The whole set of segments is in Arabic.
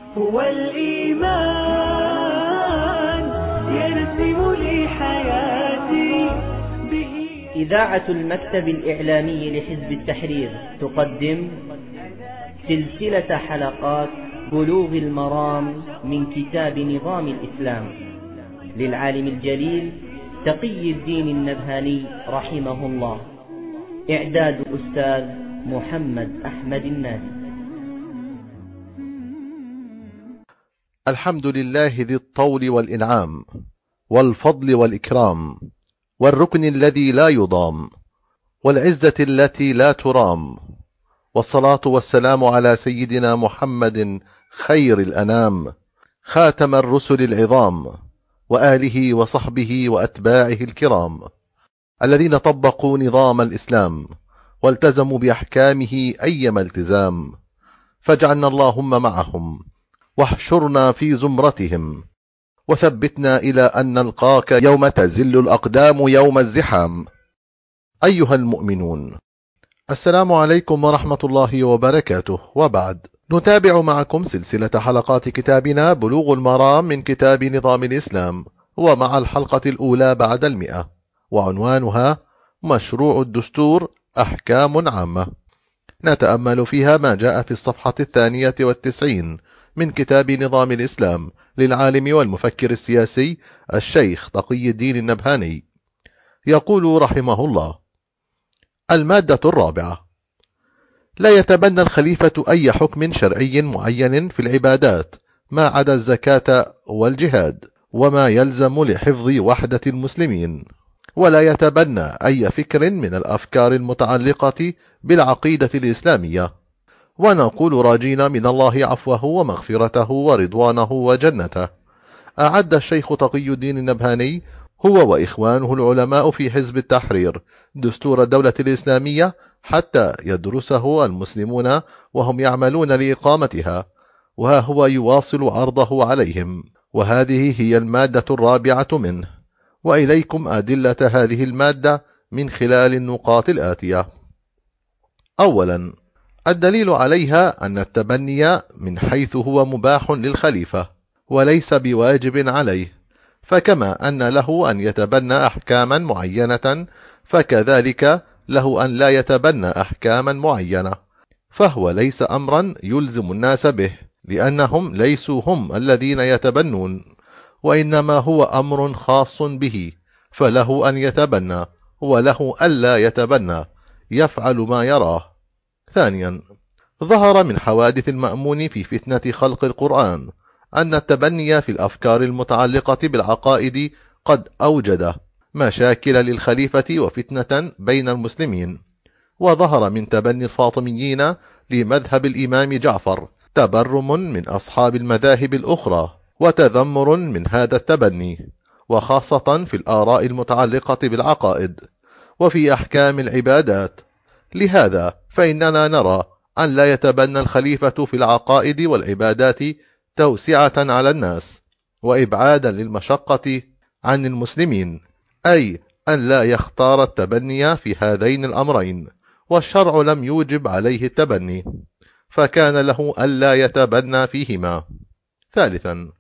هو الإيمان يرسم لي حياتي به. إذاعة المكتب الإعلامي لحزب التحرير تقدم سلسلة حلقات بلوغ المرام من كتاب نظام الإسلام للعالم الجليل تقي الدين النبهاني رحمه الله. إعداد أستاذ محمد أحمد النادي. الحمد لله ذي الطول والإنعام والفضل والإكرام والركن الذي لا يضام والعزة التي لا ترام، والصلاة والسلام على سيدنا محمد خير الأنام خاتم الرسل العظام، وآله وصحبه وأتباعه الكرام الذين طبقوا نظام الإسلام والتزموا بأحكامه أيما التزام، فاجعلنا اللهم معهم واحشرنا في زمرتهم، وثبتنا إلى أن نلقاك يوم تزل الأقدام يوم الزحام. أيها المؤمنون، السلام عليكم ورحمة الله وبركاته. وبعد، نتابع معكم سلسلة حلقات كتابنا بلوغ المرام من كتاب نظام الإسلام، ومع الحلقة الأولى بعد 100، وعنوانها مشروع الدستور أحكام عامة. نتأمل فيها ما جاء في الصفحة 92 من كتاب نظام الإسلام للعالم والمفكر السياسي الشيخ تقي الدين النبهاني. يقول رحمه الله: المادة الرابعة: لا يتبنى الخليفة أي حكم شرعي معين في العبادات ما عدا الزكاة والجهاد وما يلزم لحفظ وحدة المسلمين، ولا يتبنى أي فكر من الأفكار المتعلقة بالعقيدة الإسلامية، ونقول راجين من الله عفوه ومغفرته ورضوانه وجنته. أعد الشيخ تقي الدين النبهاني هو وإخوانه العلماء في حزب التحرير دستور الدولة الإسلامية حتى يدرسه المسلمون وهم يعملون لإقامتها، وها هو يواصل عرضه عليهم، وهذه هي المادة الرابعة منه، وإليكم أدلة هذه المادة من خلال النقاط الآتية. أولا، الدليل عليها أن التبني من حيث هو مباح للخليفة وليس بواجب عليه، فكما أن له أن يتبنى أحكاما معينة فكذلك له أن لا يتبنى أحكاما معينة، فهو ليس أمرا يلزم الناس به، لأنهم ليسوا هم الذين يتبنون، وإنما هو أمر خاص به، فله أن يتبنى وله ألا يتبنى، يفعل ما يراه. ثانيا، ظهر من حوادث المأمون في فتنة خلق القرآن أن التبني في الأفكار المتعلقة بالعقائد قد أوجد مشاكل للخليفة وفتنة بين المسلمين، وظهر من تبني الفاطميين لمذهب الإمام جعفر تبرم من أصحاب المذاهب الأخرى وتذمر من هذا التبني، وخاصة في الآراء المتعلقة بالعقائد وفي أحكام العبادات. لهذا فإننا نرى أن لا يتبنى الخليفة في العقائد والعبادات توسعة على الناس وإبعادا للمشقة عن المسلمين، أي أن لا يختار التبني في هذين الأمرين، والشرع لم يوجب عليه التبني، فكان له ألا يتبنى فيهما. ثالثا،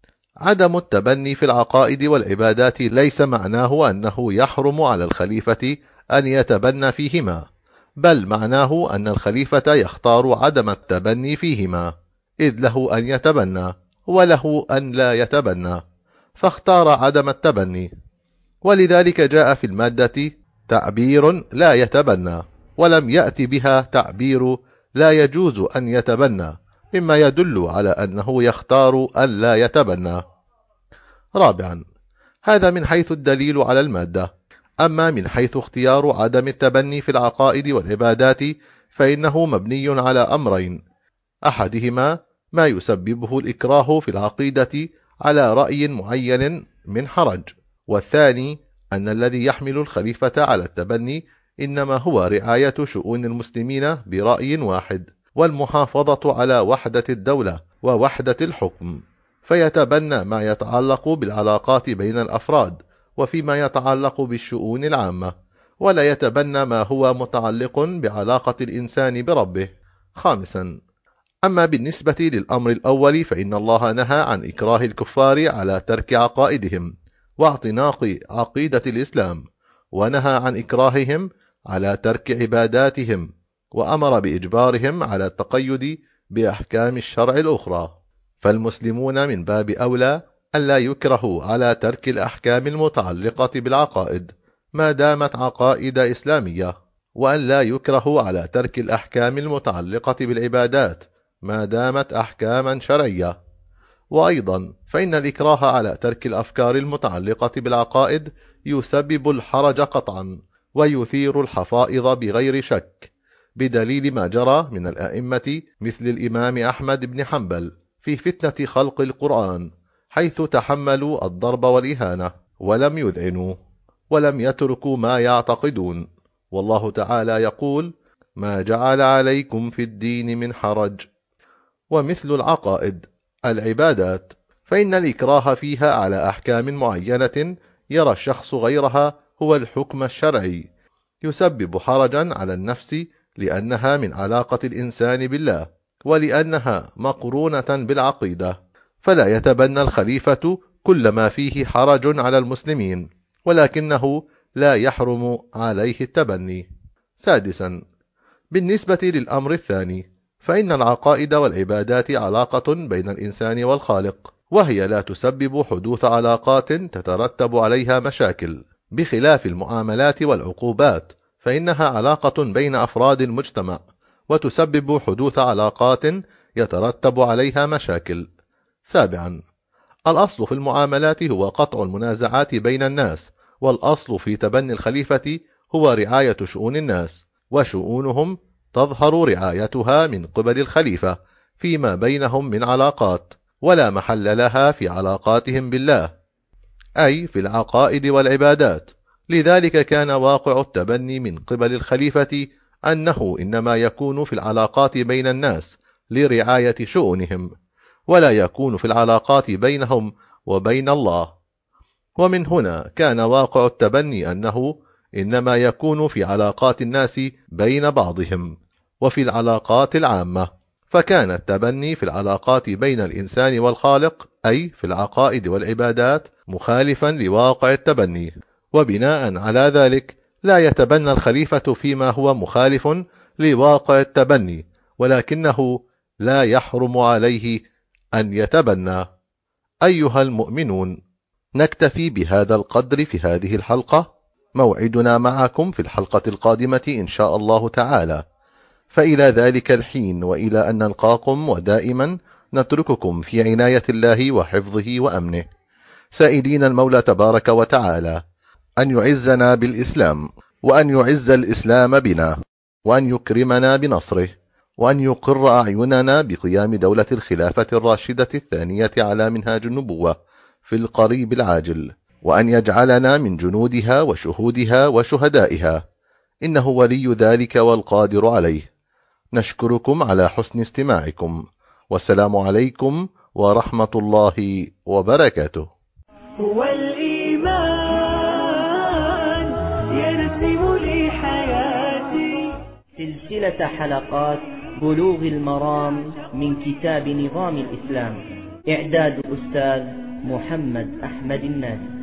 عدم التبني في العقائد والعبادات ليس معناه أنه يحرم على الخليفة أن يتبنى فيهما، بل معناه أن الخليفة يختار عدم التبني فيهما، إذ له أن يتبنى وله أن لا يتبنى، فاختار عدم التبني، ولذلك جاء في المادة تعبير لا يتبنى، ولم يأتي بها تعبير لا يجوز أن يتبنى، مما يدل على أنه يختار أن لا يتبنى. رابعا، هذا من حيث الدليل على المادة. أما من حيث اختيار عدم التبني في العقائد والعبادات فإنه مبني على أمرين: أحدهما ما يسببه الإكراه في العقيدة على رأي معين من حرج، والثاني أن الذي يحمل الخليفة على التبني إنما هو رعاية شؤون المسلمين برأي واحد والمحافظة على وحدة الدولة ووحدة الحكم، فيتبنى ما يتعلق بالعلاقات بين الأفراد وفيما يتعلق بالشؤون العامة، ولا يتبنى ما هو متعلق بعلاقة الإنسان بربه. خامسا، أما بالنسبة للأمر الأول فإن الله نهى عن إكراه الكفار على ترك عقائدهم واعتناق عقيدة الإسلام، ونهى عن إكراههم على ترك عباداتهم، وأمر بإجبارهم على التقيد بأحكام الشرع الأخرى. فالمسلمون من باب أولى ألا يكرهوا على ترك الأحكام المتعلقة بالعقائد ما دامت عقائد إسلامية، وأن لا يكرهوا على ترك الأحكام المتعلقة بالعبادات ما دامت أحكاما شرعية. وأيضا فإن الإكراه على ترك الأفكار المتعلقة بالعقائد يسبب الحرج قطعا، ويثير الحفائظ بغير شك، بدليل ما جرى من الأئمة مثل الإمام أحمد بن حنبل في فتنة خلق القرآن، حيث تحملوا الضرب والإهانة ولم يذعنوا ولم يتركوا ما يعتقدون. والله تعالى يقول: ما جعل عليكم في الدين من حرج. ومثل العقائد العبادات، فإن الإكراه فيها على أحكام معينة يرى الشخص غيرها هو الحكم الشرعي يسبب حرجا على النفس، لأنها من علاقة الإنسان بالله، ولأنها مقرونة بالعقيدة، فلا يتبنى الخليفة كل ما فيه حرج على المسلمين، ولكنه لا يحرم عليه التبني. سادسا، بالنسبة للأمر الثاني، فإن العقائد والعبادات علاقة بين الإنسان والخالق، وهي لا تسبب حدوث علاقات تترتب عليها مشاكل، بخلاف المعاملات والعقوبات فإنها علاقة بين أفراد المجتمع، وتسبب حدوث علاقات يترتب عليها مشاكل. سابعا، الأصل في المعاملات هو قطع المنازعات بين الناس، والأصل في تبني الخليفة هو رعاية شؤون الناس، وشؤونهم تظهر رعايتها من قبل الخليفة فيما بينهم من علاقات، ولا محل لها في علاقاتهم بالله، أي في العقائد والعبادات. لذلك كان واقع التبني من قبل الخليفة أنه إنما يكون في العلاقات بين الناس لرعاية شؤونهم، ولا يكون في العلاقات بينهم وبين الله. ومن هنا كان واقع التبني أنه إنما يكون في علاقات الناس بين بعضهم، وفي العلاقات العامة، فكان التبني في العلاقات بين الإنسان والخالق أي في العقائد والعبادات مخالفا لواقع التبني، وبناء على ذلك لا يتبنى الخليفة فيما هو مخالف لواقع التبني، ولكنه لا يحرم عليه أن يتبنى. أيها المؤمنون، نكتفي بهذا القدر في هذه الحلقة، موعدنا معكم في الحلقة القادمة إن شاء الله تعالى، فإلى ذلك الحين وإلى أن نلقاكم، ودائما نترككم في عناية الله وحفظه وأمنه، سائلين المولى تبارك وتعالى أن يعزنا بالإسلام، وأن يعز الإسلام بنا، وأن يكرمنا بنصره، وأن يقر أعيننا بقيام دولة الخلافة الراشدة الثانية على منهاج النبوة في القريب العاجل، وأن يجعلنا من جنودها وشهودها وشهدائها، إنه ولي ذلك والقادر عليه. نشكركم على حسن استماعكم، والسلام عليكم ورحمة الله وبركاته. هو الإيمان يرسم لي حياتي. سلسلة حلقات بلوغ المرام من كتاب نظام الإسلام، إعداد أستاذ محمد أحمد الناس.